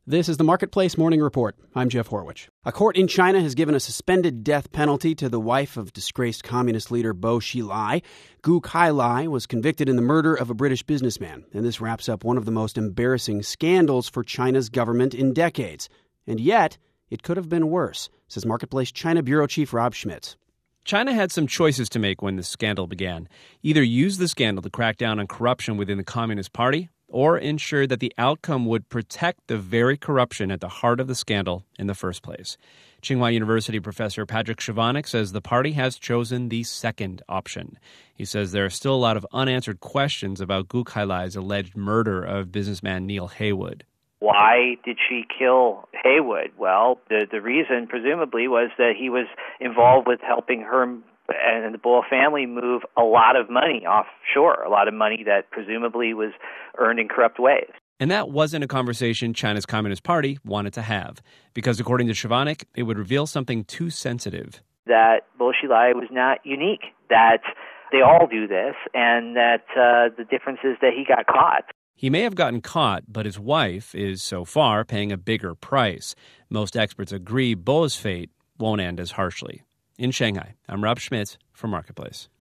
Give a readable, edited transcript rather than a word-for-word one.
This is the Marketplace Morning Report. I'm Jeff Horwich. A court in China has given a suspended death penalty to the wife of disgraced communist leader Bo Xilai. Gu Kailai was convicted in the murder of a British businessman, and this wraps up one of the most embarrassing scandals for China's government in decades. And yet, it could have been worse, says Marketplace China Bureau Chief Rob Schmitz. China had some choices to make when the scandal began. Either use the scandal to crack down on corruption within the Communist Party, or ensure that the outcome would protect the very corruption at the heart of the scandal in the first place. Tsinghua University professor Patrick Chovanec says the party has chosen the second option. He says there are still a lot of unanswered questions about Gu Kailai's alleged murder of businessman Neil Heywood. Why did she kill Heywood? Well, the reason presumably was that he was involved with helping her and the Bo family move a lot of money offshore, a lot of money that presumably was earned in corrupt ways. And that wasn't a conversation China's Communist Party wanted to have, because according to Chovanec, it would reveal something too sensitive. That Bo Xilai was not unique, that they all do this, and that the difference is that he got caught. He may have gotten caught, but his wife is, so far, paying a bigger price. Most experts agree Bo's fate won't end as harshly. In Shanghai, I'm Rob Schmitz for Marketplace.